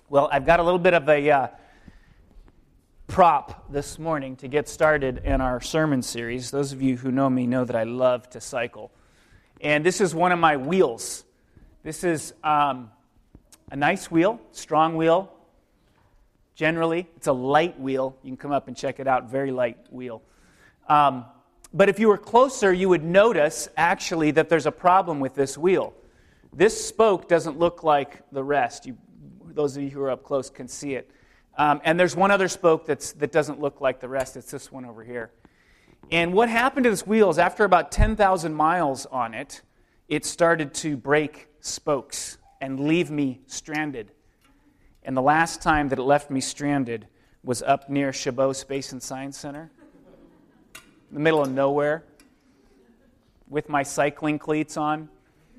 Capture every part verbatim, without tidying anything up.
Well, I've got a little bit of a uh, prop this morning to get started in our sermon series. Those of you who know me know that I love to cycle. And this is one of my wheels. This is um, a nice wheel, strong wheel. Generally, it's a light wheel. You can come up and check it out, very light wheel. Um, but if you were closer, you would notice, actually, that there's a problem with this wheel. This spoke doesn't look like the rest. You Those of you who are up close can see it. Um, and there's one other spoke that's, that doesn't look like the rest. It's this one over here. And what happened to this wheel is after about ten thousand miles on it, it started to break spokes and leave me stranded. And the last time that it left me stranded was up near Chabot Space and Science Center, in the middle of nowhere, with my cycling cleats on,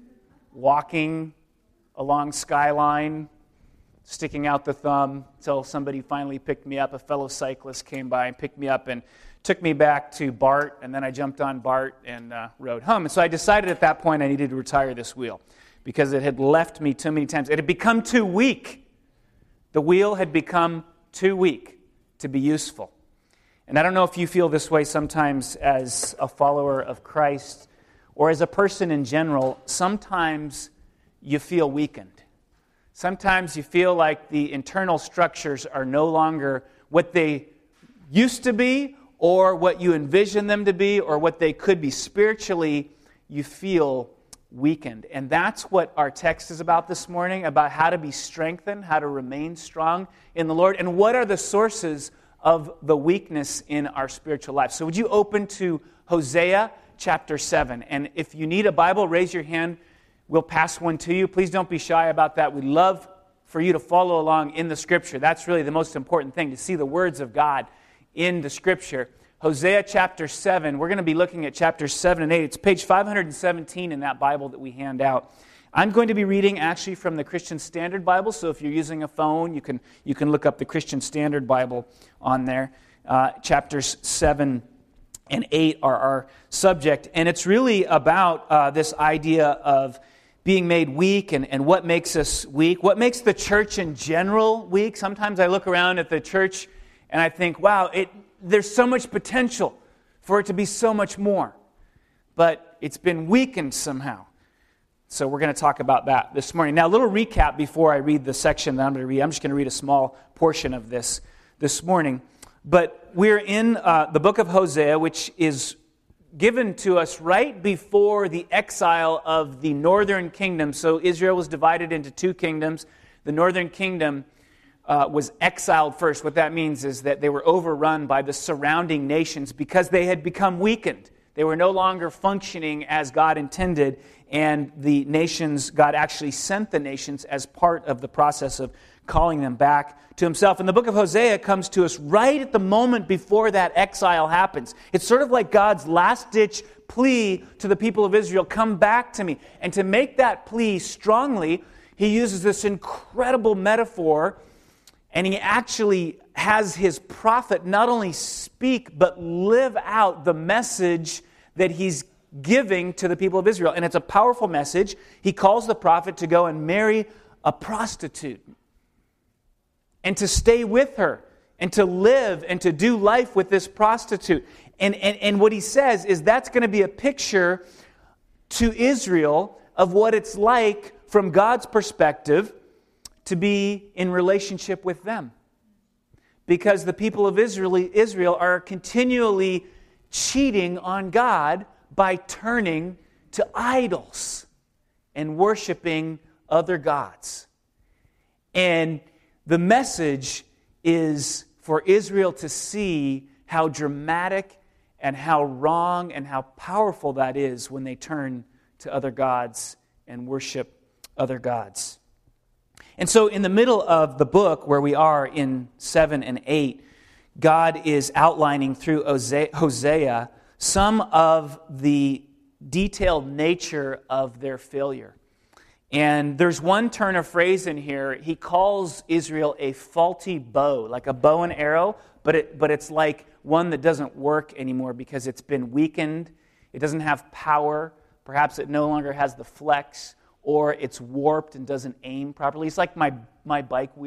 walking along Skyline, sticking out the thumb until somebody finally picked me up. A fellow cyclist came by and picked me up and took me back to BART, and then I jumped on BART and uh, rode home. And so I decided at that point I needed to retire this wheel because it had left me too many times. It had become too weak. The wheel had become too weak to be useful. And I don't know if you feel this way sometimes as a follower of Christ or as a person in general. Sometimes you feel weakened. Sometimes you feel like the internal structures are no longer what they used to be or what you envision them to be or what they could be. Spiritually, you feel weakened. And that's what our text is about this morning, about how to be strengthened, how to remain strong in the Lord, and what are the sources of the weakness in our spiritual life. So would you open to Hosea chapter seven? And if you need a Bible, raise your hand. We'll pass one to you. Please don't be shy about that. We'd love for you to follow along in the Scripture. That's really the most important thing, to see the words of God in the Scripture. Hosea chapter seven. We're going to be looking at chapters seven and eight. It's page five hundred seventeen in that Bible that we hand out. I'm going to be reading actually from the Christian Standard Bible, so if you're using a phone, you can you can look up the Christian Standard Bible on there. Uh, chapters seven and eight are our subject, and it's really about uh, this idea of being made weak and, and what makes us weak, what makes the church in general weak. Sometimes I look around at the church and I think, wow, it there's so much potential for it to be so much more. But it's been weakened somehow. So we're going to talk about that this morning. Now, a little recap before I read the section that I'm going to read. I'm just going to read a small portion of this this morning. But we're in uh, the book of Hosea, which is given to us right before the exile of the northern kingdom. So Israel was divided into two kingdoms. The northern kingdom uh, was exiled first. What that means is that they were overrun by the surrounding nations because they had become weakened. They were no longer functioning as God intended, and the nations, God actually sent the nations as part of the process of calling them back to himself. And the book of Hosea comes to us right at the moment before that exile happens. It's sort of like God's last-ditch plea to the people of Israel, come back to me. And to make that plea strongly, he uses this incredible metaphor, and he actually has his prophet not only speak, but live out the message that he's giving to the people of Israel. And it's a powerful message. He calls the prophet to go and marry a prostitute, and to stay with her, and to live and to do life with this prostitute. And, and, and what he says is that's going to be a picture to Israel of what it's like from God's perspective to be in relationship with them. Because the people of Israel, Israel are continually cheating on God by turning to idols and worshiping other gods. And the message is for Israel to see how dramatic and how wrong and how powerful that is when they turn to other gods and worship other gods. And so in the middle of the book where we are in seven and eight, God is outlining through Hosea some of the detailed nature of their failure. And there's one turn of phrase in here. He calls Israel a faulty bow, like a bow and arrow, but it, but it's like one that doesn't work anymore because it's been weakened. It doesn't have power. Perhaps it no longer has the flex, or it's warped and doesn't aim properly. It's like my, my bike wheel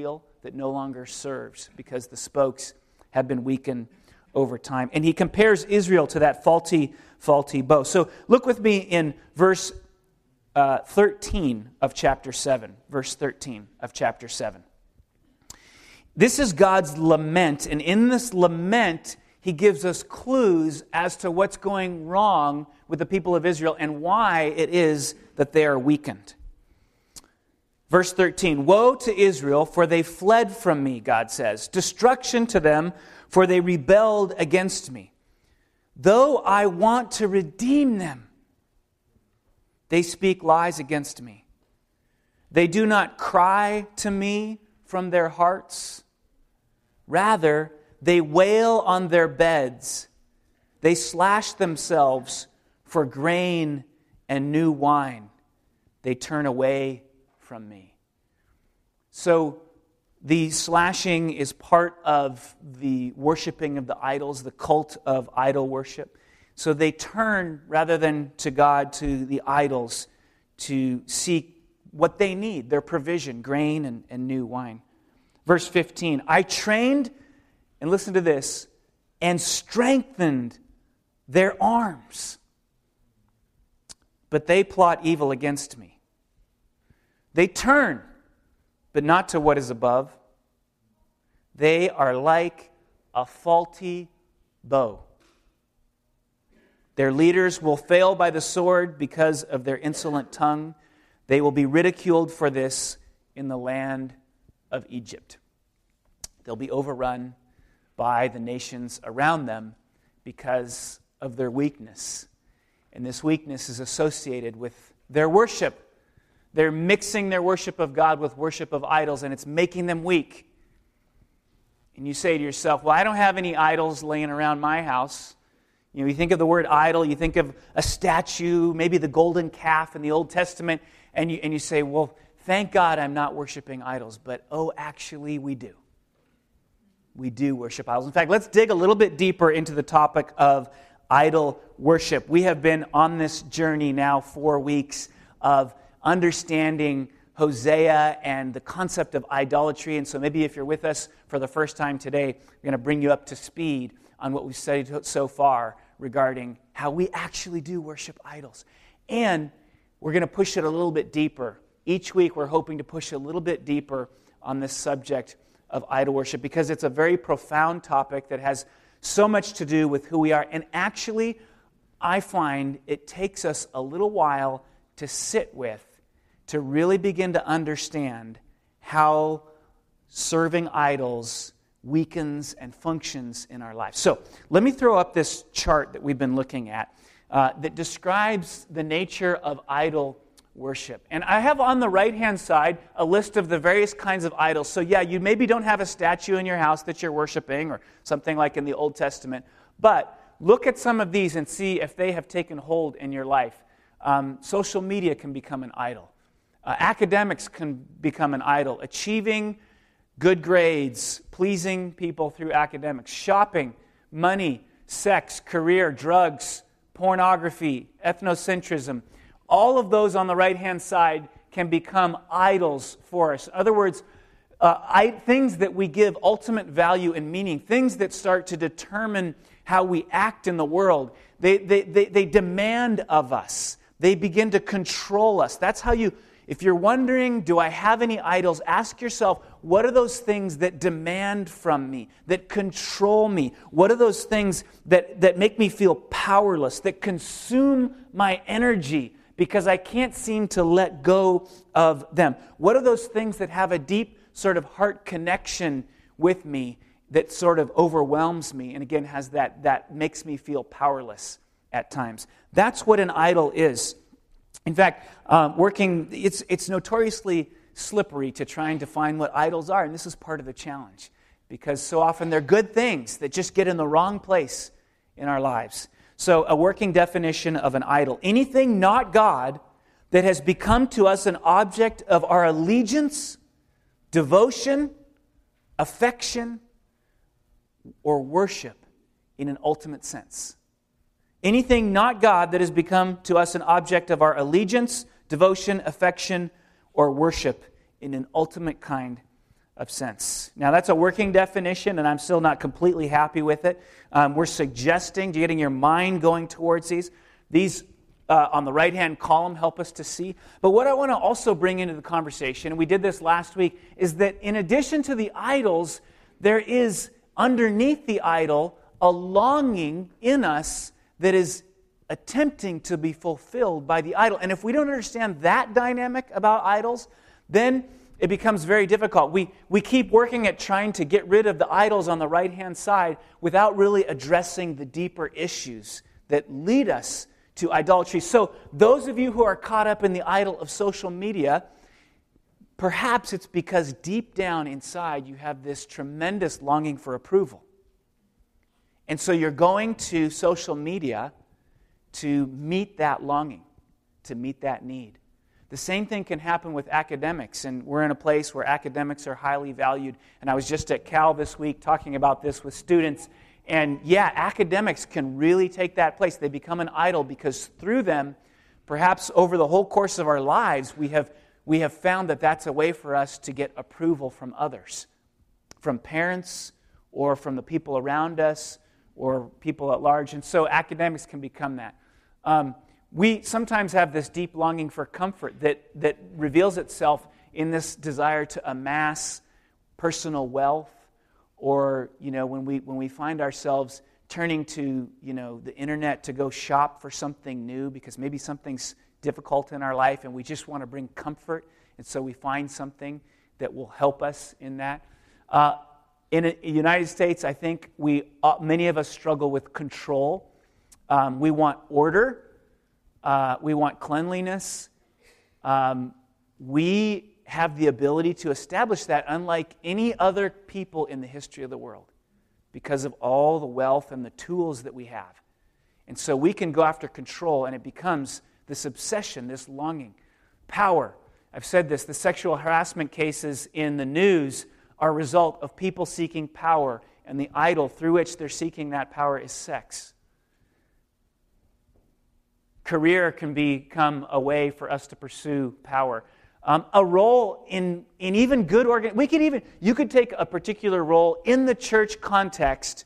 that no longer serves because the spokes have been weakened over time. And he compares Israel to that faulty, faulty bow. So look with me in verse uh, thirteen of chapter seven. Verse thirteen of chapter seven. This is God's lament, and in this lament, he gives us clues as to what's going wrong with the people of Israel and why it is that they are weakened. Verse thirteen, woe to Israel, for they fled from me, God says. Destruction to them, for they rebelled against me. Though I want to redeem them, they speak lies against me. They do not cry to me from their hearts. Rather, they wail on their beds. They slash themselves for grain and new wine. They turn away from me. So the slashing is part of the worshiping of the idols, the cult of idol worship. So they turn, rather than to God, to the idols to seek what they need, their provision, grain and, and new wine. Verse fifteen, I trained, and listen to this, and strengthened their arms. But they plot evil against me. They turn, but not to what is above. They are like a faulty bow. Their leaders will fail by the sword because of their insolent tongue. They will be ridiculed for this in the land of Egypt. They'll be overrun by the nations around them because of their weakness. And this weakness is associated with their worship. They're mixing their worship of God with worship of idols, and it's making them weak. And you say to yourself, well, I don't have any idols laying around my house. You know, you think of the word idol, you think of a statue, maybe the golden calf in the Old Testament, and you, and you say, well, thank God I'm not worshiping idols. But, oh, actually, we do. We do worship idols. In fact, let's dig a little bit deeper into the topic of idol worship. We have been on this journey now four weeks of understanding Hosea and the concept of idolatry. And so maybe if you're with us for the first time today, we're going to bring you up to speed on what we've studied so far regarding how we actually do worship idols. And we're going to push it a little bit deeper. Each week we're hoping to push a little bit deeper on this subject of idol worship because it's a very profound topic that has so much to do with who we are. And actually, I find it takes us a little while to sit with, to really begin to understand how serving idols weakens and functions in our lives. So let me throw up this chart that we've been looking at uh, that describes the nature of idol worship. And I have on the right-hand side a list of the various kinds of idols. So yeah, you maybe don't have a statue in your house that you're worshiping or something like in the Old Testament, but look at some of these and see if they have taken hold in your life. Um, social media can become an idol. Uh, academics can become an idol. Achieving good grades, pleasing people through academics, shopping, money, sex, career, drugs, pornography, ethnocentrism. All of those on the right-hand side can become idols for us. In other words, uh, I, things that we give ultimate value and meaning, things that start to determine how we act in the world. They, they, they, they demand of us. They begin to control us. That's how you... If you're wondering, do I have any idols? Ask yourself, what are those things that demand from me, that control me? What are those things that, that make me feel powerless, that consume my energy because I can't seem to let go of them? What are those things that have a deep sort of heart connection with me that sort of overwhelms me and again has that, that makes me feel powerless at times? That's what an idol is. In fact, um, working, it's it's notoriously slippery to trying to find what idols are, and this is part of the challenge, because so often they're good things that just get in the wrong place in our lives. So a working definition of an idol: anything not God that has become to us an object of our allegiance, devotion, affection, or worship in an ultimate sense. Anything not God that has become to us an object of our allegiance, devotion, affection, or worship in an ultimate kind of sense. Now, that's a working definition, and I'm still not completely happy with it. Um, we're suggesting getting your mind going towards these. These uh, on the right-hand column help us to see. But what I want to also bring into the conversation, and we did this last week, is that in addition to the idols, there is underneath the idol a longing in us that is attempting to be fulfilled by the idol. And if we don't understand that dynamic about idols, then it becomes very difficult. We, we keep working at trying to get rid of the idols on the right-hand side without really addressing the deeper issues that lead us to idolatry. So those of you who are caught up in the idol of social media, perhaps it's because deep down inside you have this tremendous longing for approval. And so you're going to social media to meet that longing, to meet that need. The same thing can happen with academics, and we're in a place where academics are highly valued. And I was just at Cal this week talking about this with students. And yeah, academics can really take that place. They become an idol because through them, perhaps over the whole course of our lives, we have we have found that that's a way for us to get approval from others, from parents or from the people around us or people at large. And so academics can become that. Um, we sometimes have this deep longing for comfort that, that reveals itself in this desire to amass personal wealth, or, you know, when we when we find ourselves turning to, you know, the internet to go shop for something new because maybe something's difficult in our life and we just want to bring comfort, and so we find something that will help us in that. Uh, in the United States, I think we uh, many of us struggle with control. Um, we want order. Uh, we want cleanliness. Um, we have the ability to establish that unlike any other people in the history of the world because of all the wealth and the tools that we have. And so we can go after control, and it becomes this obsession, this longing. Power. I've said this, the sexual harassment cases in the news are a result of people seeking power, and the idol through which they're seeking that power is sex. Career can become a way for us to pursue power. Um, a role in, in even good organ, we could even, you could take a particular role in the church context,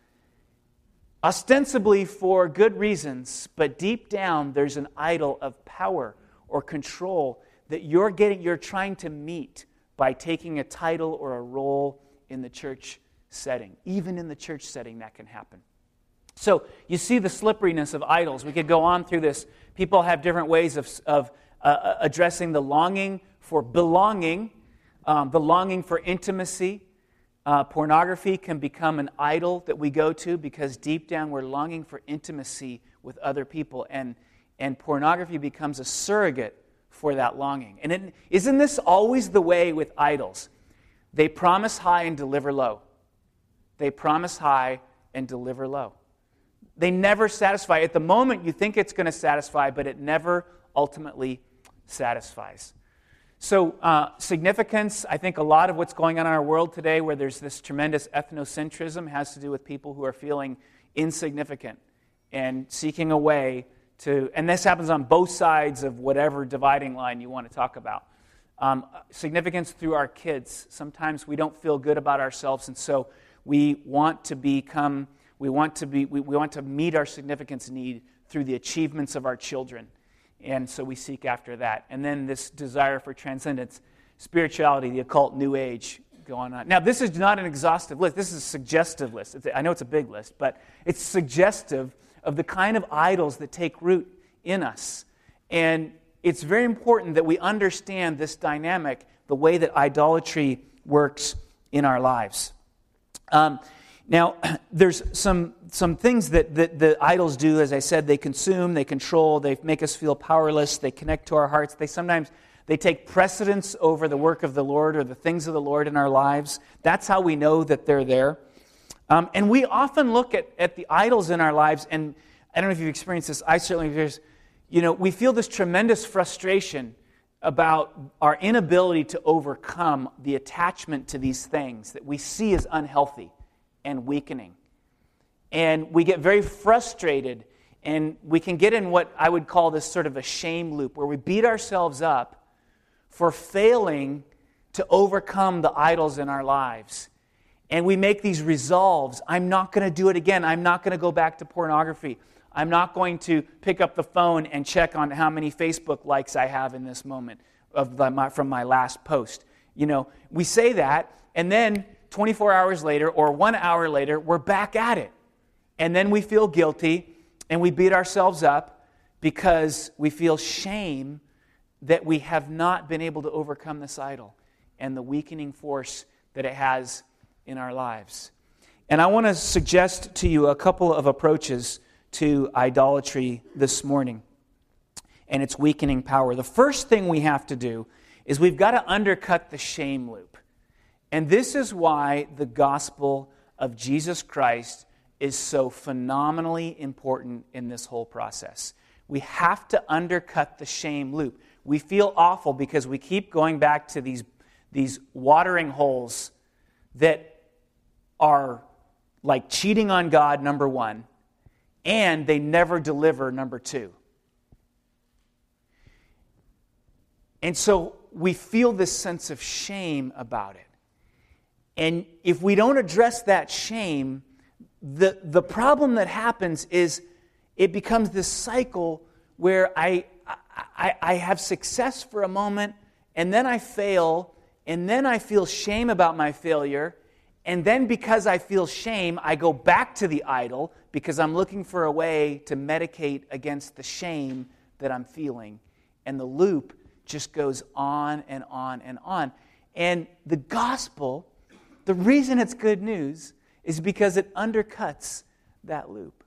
ostensibly for good reasons, but deep down there's an idol of power or control that you're getting, you're trying to meet by taking a title or a role in the church setting. Even in the church setting, that can happen. So you see the slipperiness of idols. We could go on through this. People have different ways of, of uh, addressing the longing for belonging, um, the longing for intimacy. Uh, pornography can become an idol that we go to because deep down we're longing for intimacy with other people. And, and pornography becomes a surrogate for that longing. And it, isn't this always the way with idols? They promise high and deliver low. They promise high and deliver low. They never satisfy. At the moment, you think it's going to satisfy, but it never ultimately satisfies. So uh, significance, I think a lot of what's going on in our world today where there's this tremendous ethnocentrism has to do with people who are feeling insignificant and seeking a way to, and this happens on both sides of whatever dividing line you want to talk about. Um, significance through our kids. Sometimes we don't feel good about ourselves, and so we want to become... We want to be. We, we want to meet our significance need through the achievements of our children, and so we seek after that. And then this desire for transcendence, spirituality, the occult, New Age, going on. Now, this is not an exhaustive list. This is a suggestive list. It's, I know it's a big list, but it's suggestive of the kind of idols that take root in us. And it's very important that we understand this dynamic, the way that idolatry works in our lives. Um, Now, there's some some things that, that the idols do. As I said, they consume, they control, they make us feel powerless, they connect to our hearts. They sometimes they take precedence over the work of the Lord or the things of the Lord in our lives. That's how we know that they're there. Um, and we often look at, at the idols in our lives, and I don't know if you've experienced this, I certainly have. You know, we feel this tremendous frustration about our inability to overcome the attachment to these things that we see as unhealthy and weakening. And we get very frustrated, and we can get in what I would call this sort of a shame loop, where we beat ourselves up for failing to overcome the idols in our lives. And we make these resolves. I'm not going to do it again. I'm not going to go back to pornography. I'm not going to pick up the phone and check on how many Facebook likes I have in this moment of the, my, from my last post. You know, we say that, and then twenty-four hours later or one hour later, we're back at it. And then we feel guilty, and we beat ourselves up because we feel shame that we have not been able to overcome this idol and the weakening force that it has in our lives. And I want to suggest to you a couple of approaches to idolatry this morning and its weakening power. The first thing we have to do is we've got to undercut the shame loop. And this is why the gospel of Jesus Christ is so phenomenally important in this whole process. We have to undercut the shame loop. We feel awful because we keep going back to these, these watering holes that are like cheating on God, number one, and they never deliver, number two. And so we feel this sense of shame about it. And if we don't address that shame, the, the problem that happens is it becomes this cycle where I, I, I have success for a moment, and then I fail, and then I feel shame about my failure, and then because I feel shame, I go back to the idol because I'm looking for a way to medicate against the shame that I'm feeling. And the loop just goes on and on and on. And the gospel, the reason it's good news is because it undercuts that loop.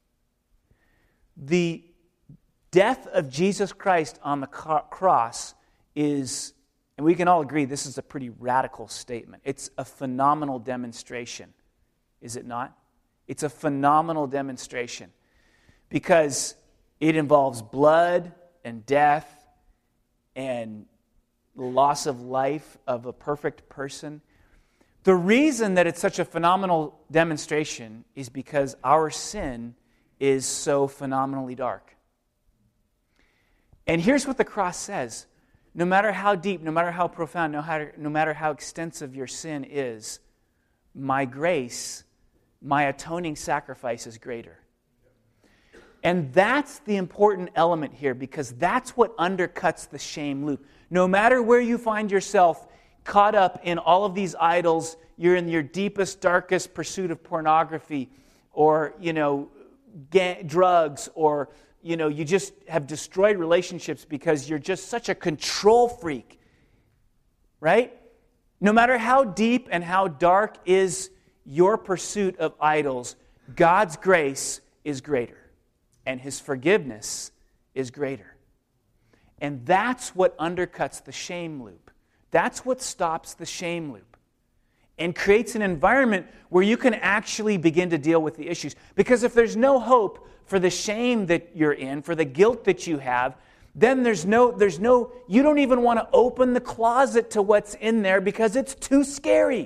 The death of Jesus Christ on the cross is, and we can all agree this is a pretty radical statement. It's a phenomenal demonstration, is it not? It's a phenomenal demonstration because it involves blood and death and the loss of life of a perfect person. The reason that it's such a phenomenal demonstration is because our sin is so phenomenally dark. And here's what the cross says. No matter how deep, no matter how profound, no matter, no matter how extensive your sin is, my grace, my atoning sacrifice is greater. And that's the important element here because that's what undercuts the shame loop. No matter where you find yourself caught up in all of these idols, you're in your deepest, darkest pursuit of pornography or, you know, ga- drugs or, you know, you just have destroyed relationships because you're just such a control freak, right? No matter how deep and how dark is your pursuit of idols, God's grace is greater and His forgiveness is greater. And that's what undercuts the shame loop. That's what stops the shame loop and creates an environment where you can actually begin to deal with the issues. Because if there's no hope for the shame that you're in, for the guilt that you have, then there's no, there's no, you don't even want to open the closet to what's in there because it's too scary.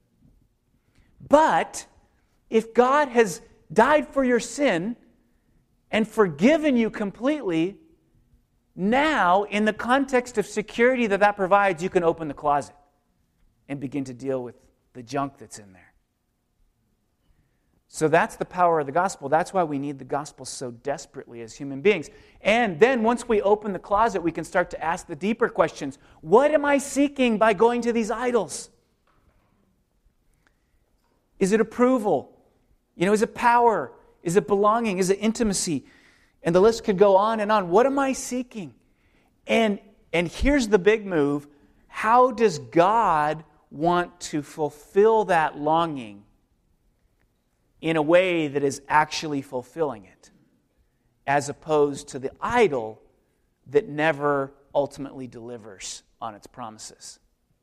But if God has died for your sin and forgiven you completely, now, in the context of security that that provides, you can open the closet and begin to deal with the junk that's in there. So that's the power of the gospel. That's why we need the gospel so desperately as human beings. And then once we open the closet, we can start to ask the deeper questions. What am I seeking by going to these idols? Is it approval? You know, is it power? Is it belonging? Is it intimacy? And the list could go on and on. What am I seeking? And, and here's the big move. How does God want to fulfill that longing in a way that is actually fulfilling it, as opposed to the idol that never ultimately delivers on its promises?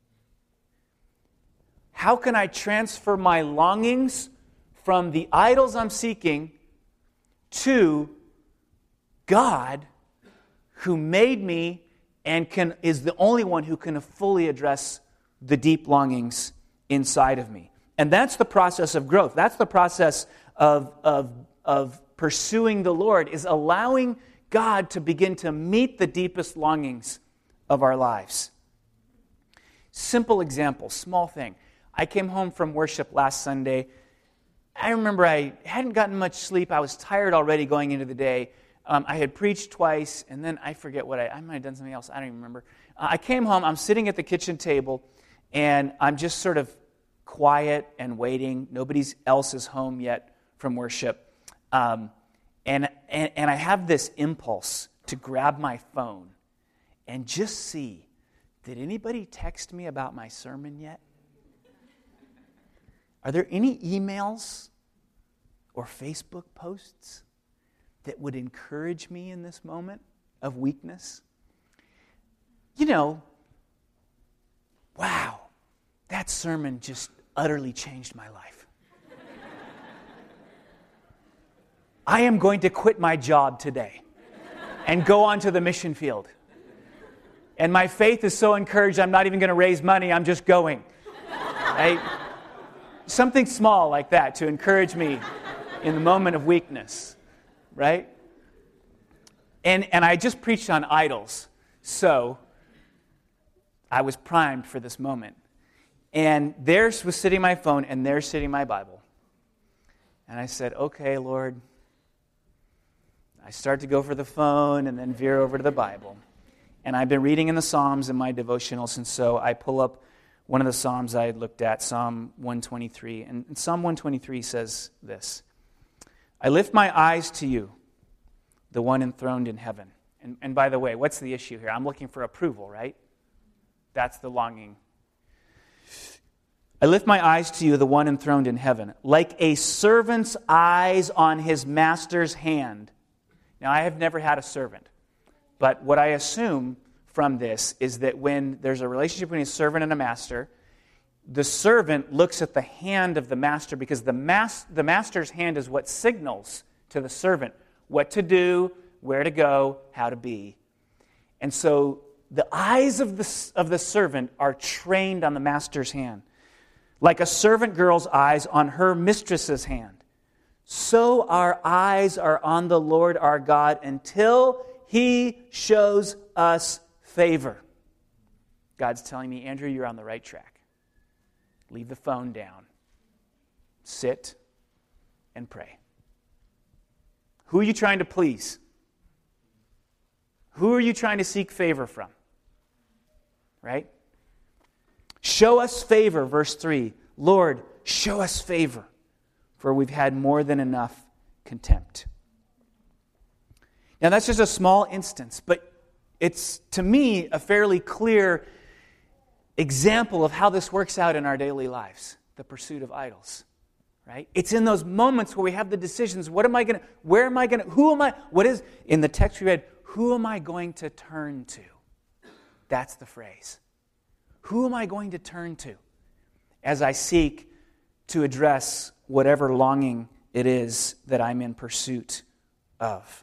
How can I transfer my longings from the idols I'm seeking to God, who made me and can is the only one who can fully address the deep longings inside of me? And that's the process of growth. That's the process of, of, of pursuing the Lord, is allowing God to begin to meet the deepest longings of our lives. Simple example, small thing. I came home from worship last Sunday. I remember I hadn't gotten much sleep. I was tired already going into the day. Um, I had preached twice, and then I forget what I, I might have done something else. I don't even remember. Uh, I came home. I'm sitting at the kitchen table, and I'm just sort of quiet and waiting. Nobody else is home yet from worship. Um, and, and, and I have this impulse to grab my phone and just see, did anybody text me about my sermon yet? Are there any emails or Facebook posts that would encourage me in this moment of weakness? You know, wow, that sermon just utterly changed my life. I am going to quit my job today and go onto the mission field. And my faith is so encouraged, I'm not even going to raise money, I'm just going. Right? Something small like that to encourage me in the moment of weakness. Right? And and I just preached on idols, so I was primed for this moment. And there was sitting my phone, and there sitting my Bible. And I said, okay, Lord. I start to go for the phone and then veer over to the Bible. And I've been reading in the Psalms in my devotionals, and so I pull up one of the Psalms I had looked at, Psalm one twenty-three. And Psalm one twenty-three says this: I lift my eyes to you, the one enthroned in heaven. And, and by the way, what's the issue here? I'm looking for approval, right? That's the longing. I lift my eyes to you, the one enthroned in heaven, like a servant's eyes on his master's hand. Now, I have never had a servant, but what I assume from this is that when there's a relationship between a servant and a master, the servant looks at the hand of the master because the, mas- the master's hand is what signals to the servant what to do, where to go, how to be. And so the eyes of the, of the servant are trained on the master's hand. Like a servant girl's eyes on her mistress's hand, so our eyes are on the Lord our God until He shows us favor. God's telling me, Andrew, you're on the right track. Leave the phone down. Sit and pray. Who are you trying to please? Who are you trying to seek favor from? Right? Show us favor, verse three. Lord, show us favor, for we've had more than enough contempt. Now, that's just a small instance, but it's, to me, a fairly clear example of how this works out in our daily lives, the pursuit of idols. Right? It's in those moments where we have the decisions, what am I going to, where am I going to, who am I, what is, in the text we read, who am I going to turn to? That's the phrase. Who am I going to turn to as I seek to address whatever longing it is that I'm in pursuit of?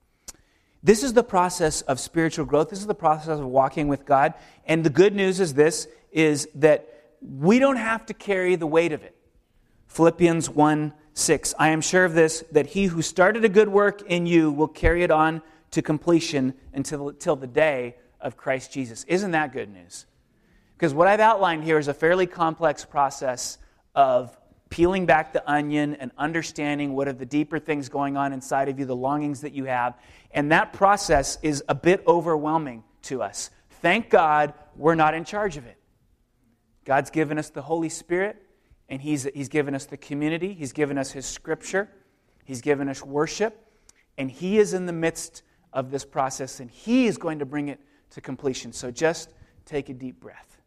This is the process of spiritual growth. This is the process of walking with God. And the good news is this, is that we don't have to carry the weight of it. Philippians one six, I am sure of this, that he who started a good work in you will carry it on to completion until, until the day of Christ Jesus. Isn't that good news? Because what I've outlined here is a fairly complex process of peeling back the onion and understanding what are the deeper things going on inside of you, the longings that you have. And that process is a bit overwhelming to us. Thank God we're not in charge of it. God's given us the Holy Spirit, and He's, He's given us the community. He's given us His Scripture. He's given us worship. And He is in the midst of this process, and He is going to bring it to completion. So just take a deep breath,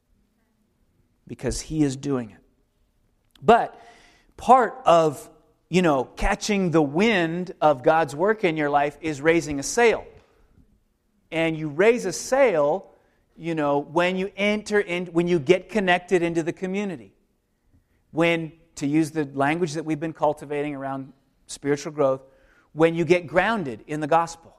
because He is doing it. But part of, you know, catching the wind of God's work in your life is raising a sail. And you raise a sail, you know, when you enter in, when you get connected into the community. When, to use the language that we've been cultivating around spiritual growth, when you get grounded in the gospel.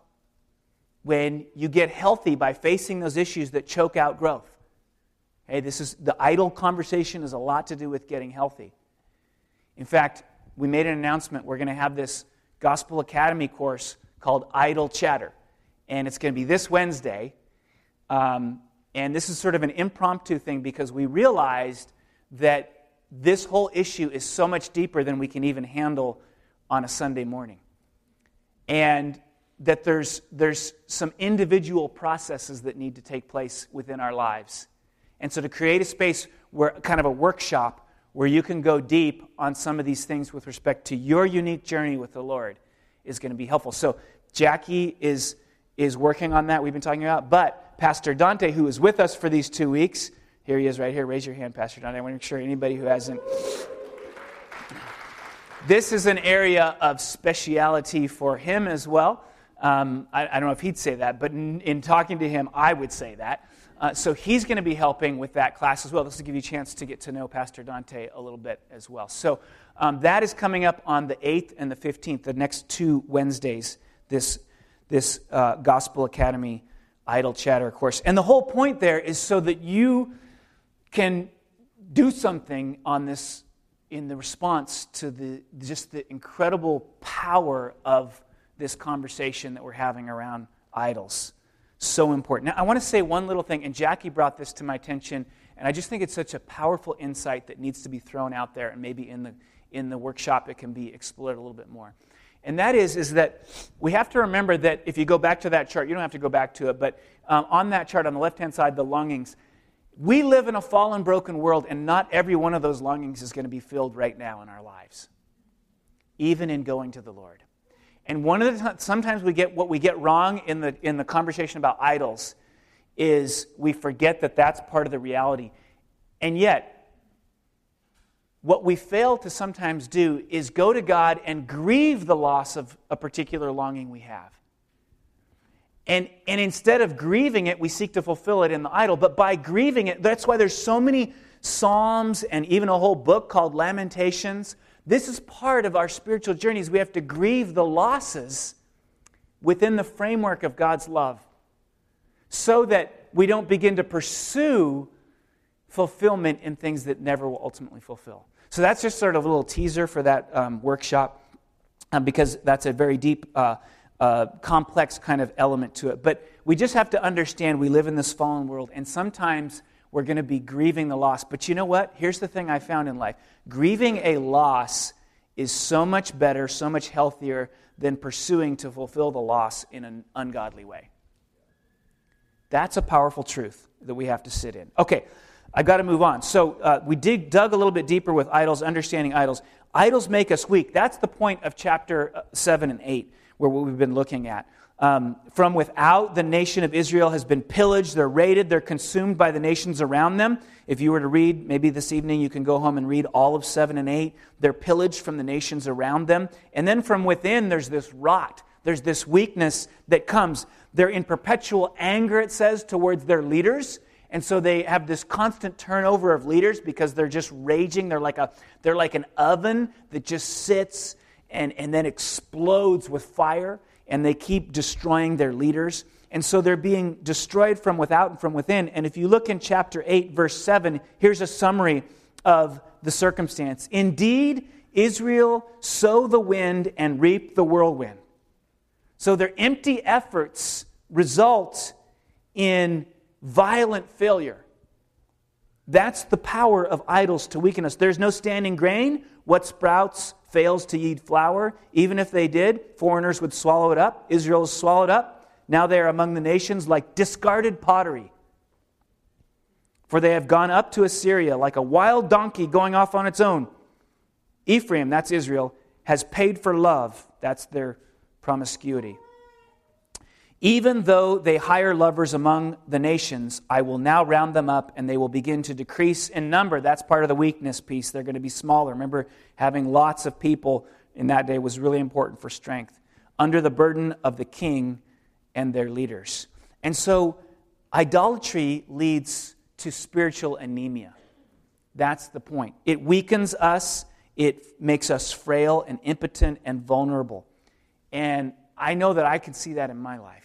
When you get healthy by facing those issues that choke out growth. Hey, this is, the idol conversation has a lot to do with getting healthy. In fact, we made an announcement. We're going to have this Gospel Academy course called Idle Chatter. And it's going to be this Wednesday. Um, And this is sort of an impromptu thing because we realized that this whole issue is so much deeper than we can even handle on a Sunday morning. And that there's there's some individual processes that need to take place within our lives. And so to create a space where kind of a workshop where you can go deep on some of these things with respect to your unique journey with the Lord is going to be helpful. So Jackie is is working on that. We've been talking about, but Pastor Dante, who is with us for these two weeks, here he is right here. Raise your hand, Pastor Dante. I want to make sure anybody who hasn't. This is an area of speciality for him as well. Um, I, I don't know if he'd say that, but in, in talking to him, I would say that. Uh, so he's going to be helping with that class as well. This will give you a chance to get to know Pastor Dante a little bit as well. So um, that is coming up on the eighth and the fifteenth, the next two Wednesdays, this, this uh, Gospel Academy Idle Chatter course. And the whole point there is so that you can do something on this in the response to the just the incredible power of this conversation that we're having around idols. So important. Now, I want to say one little thing, and Jackie brought this to my attention, and I just think it's such a powerful insight that needs to be thrown out there, and maybe in the in the workshop it can be explored a little bit more. And that is, is that we have to remember that if you go back to that chart, you don't have to go back to it, but um, on that chart on the left-hand side, the longings, we live in a fallen, broken world, and not every one of those longings is going to be filled right now in our lives, even in going to the Lord. And one of the sometimes we get what we get wrong in the in the conversation about idols is we forget that that's part of the reality. And yet, what we fail to sometimes do is go to God and grieve the loss of a particular longing we have. And, and instead of grieving it, we seek to fulfill it in the idol. But by grieving it, that's why there's so many Psalms and even a whole book called Lamentations. This is part of our spiritual journeys. We have to grieve the losses within the framework of God's love so that we don't begin to pursue fulfillment in things that never will ultimately fulfill. So that's just sort of a little teaser for that um, workshop um, because that's a very deep, uh, uh, complex kind of element to it. But we just have to understand we live in this fallen world, and sometimes we're going to be grieving the loss. But you know what? Here's the thing I found in life. Grieving a loss is so much better, so much healthier than pursuing to fulfill the loss in an ungodly way. That's a powerful truth that we have to sit in. Okay, I've got to move on. So uh, we dig, dug a little bit deeper with idols, understanding idols. Idols make us weak. That's the point of chapter seven and eight, where we've been looking at. Um, from without, the nation of Israel has been pillaged. They're raided. They're consumed by the nations around them. If you were to read, maybe this evening you can go home and read all of seven and eight. They're pillaged from the nations around them. And then from within, there's this rot. There's this weakness that comes. They're in perpetual anger, it says, towards their leaders. And so they have this constant turnover of leaders because they're just raging. They're like a they're like an oven that just sits and, and then explodes with fire. And they keep destroying their leaders. And so they're being destroyed from without and from within. And if you look in chapter eight, verse seven, here's a summary of the circumstance. Indeed, Israel sow the wind and reap the whirlwind. So their empty efforts result in violent failure. That's the power of idols to weaken us. There's no standing grain. What sprouts fails to yield flour. Even if they did, foreigners would swallow it up. Israel is swallowed up. Now they are among the nations like discarded pottery. For they have gone up to Assyria like a wild donkey going off on its own. Ephraim, that's Israel, has paid for love. That's their promiscuity. Even though they hire lovers among the nations, I will now round them up, and they will begin to decrease in number. That's part of the weakness piece. They're going to be smaller. Remember, having lots of people in that day was really important for strength. Under the burden of the king and their leaders. And so, idolatry leads to spiritual anemia. That's the point. It weakens us. It makes us frail and impotent and vulnerable. And I know that I can see that in my life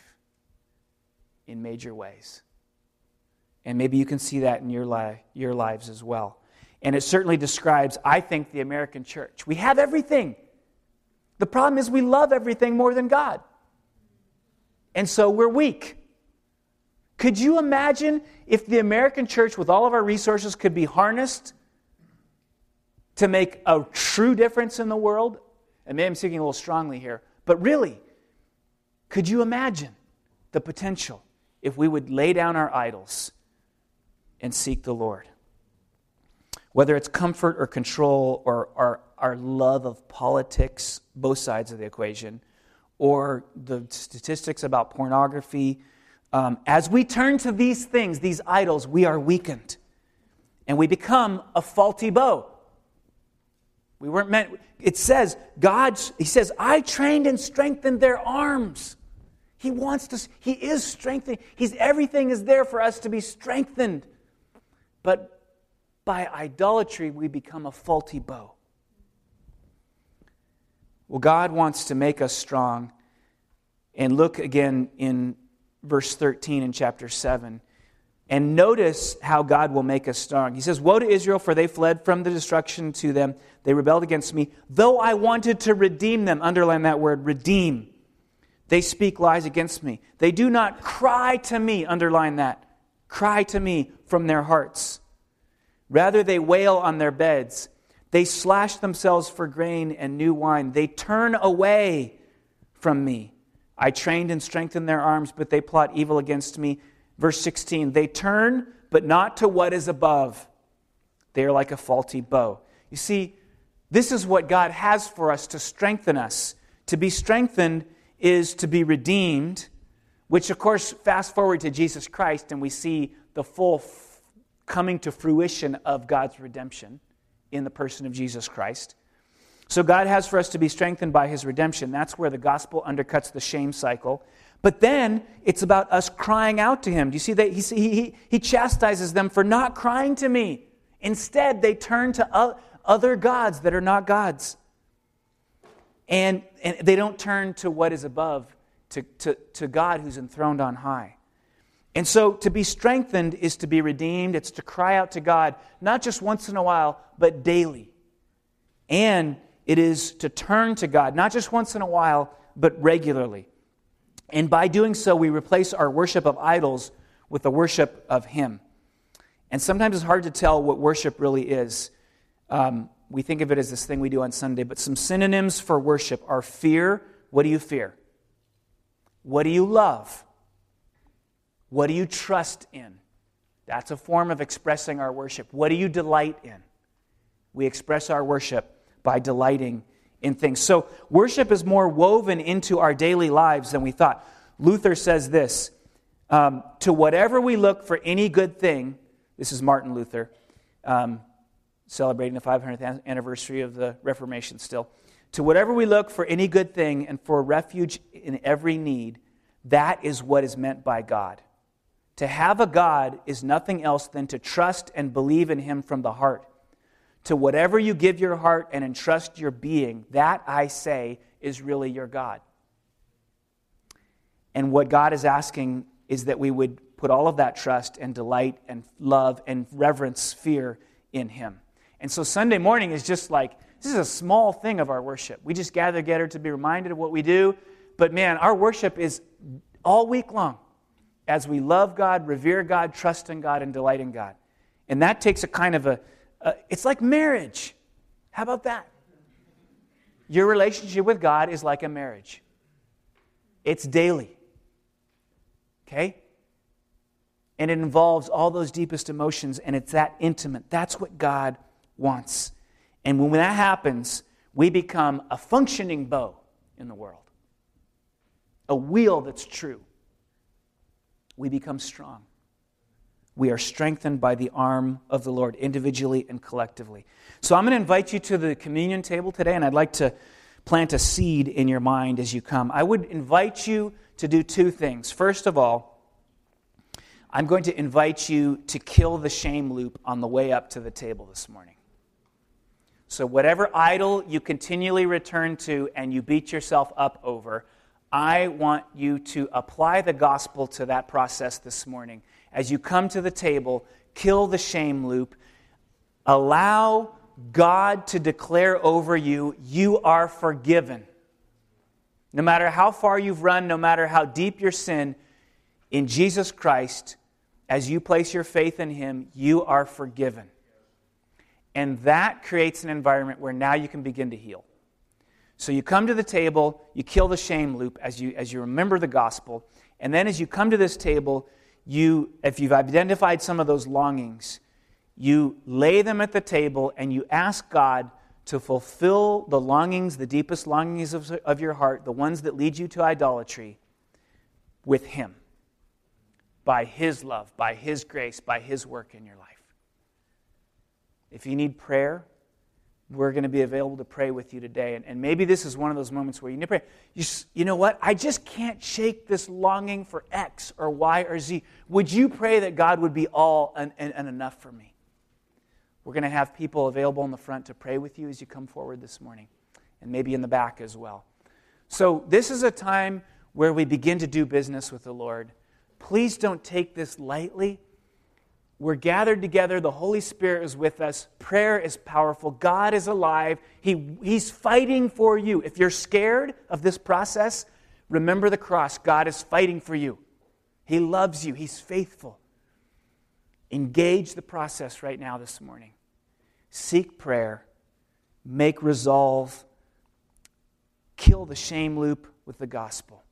in major ways. And maybe you can see that in your, li- your lives as well. And it certainly describes, I think, the American church. We have everything. The problem is we love everything more than God. And so we're weak. Could you imagine if the American church, with all of our resources, could be harnessed to make a true difference in the world? And maybe I'm speaking a little strongly here, but really, could you imagine the potential if we would lay down our idols and seek the Lord? Whether it's comfort or control or our, our love of politics, both sides of the equation, or the statistics about pornography, um, as we turn to these things, these idols, we are weakened. And we become a faulty bow. We weren't meant, it says, God, He says, I trained and strengthened their arms. He wants to, He is strengthening. He's, everything is there for us to be strengthened. But by idolatry, we become a faulty bow. Well, God wants to make us strong. And look again in verse thirteen in chapter seven. And notice how God will make us strong. He says, Woe to Israel, for they fled from the destruction to them. They rebelled against me. Though I wanted to redeem them, underline that word, redeem. They speak lies against me. They do not cry to me, underline that. Cry to me from their hearts. Rather, they wail on their beds. They slash themselves for grain and new wine. They turn away from me. I trained and strengthened their arms, but they plot evil against me. Verse sixteen, they turn, but not to what is above. They are like a faulty bow. You see, this is what God has for us to strengthen us. To be strengthened is to be redeemed, which of course, fast forward to Jesus Christ, and we see the full coming to fruition of God's redemption in the person of Jesus Christ. So God has for us to be strengthened by His redemption. That's where the gospel undercuts the shame cycle. But then it's about us crying out to Him. Do you see that? He, he, he chastises them for not crying to me. Instead, they turn to other gods that are not gods. And, and they don't turn to what is above, to, to, to God who's enthroned on high. And so to be strengthened is to be redeemed. It's to cry out to God, not just once in a while, but daily. And it is to turn to God, not just once in a while, but regularly. And by doing so, we replace our worship of idols with the worship of Him. And sometimes it's hard to tell what worship really is. Um, we think of it as this thing we do on Sunday, but some synonyms for worship are fear. What do you fear? What do you love? What do you trust in? That's a form of expressing our worship. What do you delight in? We express our worship by delighting in things. So worship is more woven into our daily lives than we thought. Luther says this, um, to whatever we look for any good thing, this is Martin Luther, um, celebrating the five hundredth anniversary of the Reformation still. To whatever we look for any good thing and for refuge in every need, that is what is meant by God. To have a God is nothing else than to trust and believe in Him from the heart. To whatever you give your heart and entrust your being, that, I say, is really your God. And what God is asking is that we would put all of that trust and delight and love and reverence, fear in Him. And so Sunday morning is just like, this is a small thing of our worship. We just gather together to be reminded of what we do. But man, our worship is all week long as we love God, revere God, trust in God, and delight in God. And that takes a kind of a, uh, it's like marriage. How about that? Your relationship with God is like a marriage. It's daily. Okay? And it involves all those deepest emotions, and it's that intimate. That's what God wants. And when that happens, we become a functioning bow in the world. A wheel that's true. We become strong. We are strengthened by the arm of the Lord, individually and collectively. So I'm going to invite you to the communion table today, and I'd like to plant a seed in your mind as you come. I would invite you to do two things. First of all, I'm going to invite you to kill the shame loop on the way up to the table this morning. So whatever idol you continually return to and you beat yourself up over, I want you to apply the gospel to that process this morning. As you come to the table, kill the shame loop. Allow God to declare over you, you are forgiven. No matter how far you've run, no matter how deep your sin, In Jesus Christ, as you place your faith in Him, you are forgiven. And that creates an environment where now you can begin to heal. So you come to the table, you kill the shame loop as you, as you remember the gospel, and then as you come to this table, you, if you've identified some of those longings, you lay them at the table and you ask God to fulfill the longings, the deepest longings of, of your heart, the ones that lead you to idolatry, with Him. By His love, by His grace, by His work in your life. If you need prayer, we're going to be available to pray with you today. And, and maybe this is one of those moments where you need to pray. You, you know what? I just can't shake this longing for X or Y or Z. Would you pray that God would be all and, and, and enough for me? We're going to have people available in the front to pray with you as you come forward this morning. And maybe in the back as well. So this is a time where we begin to do business with the Lord. Please don't take this lightly. We're gathered together. The Holy Spirit is with us. Prayer is powerful. God is alive. He, he's fighting for you. If you're scared of this process, remember the cross. God is fighting for you. He loves you. He's faithful. Engage the process right now this morning. Seek prayer. Make resolve. Kill the shame loop with the gospel.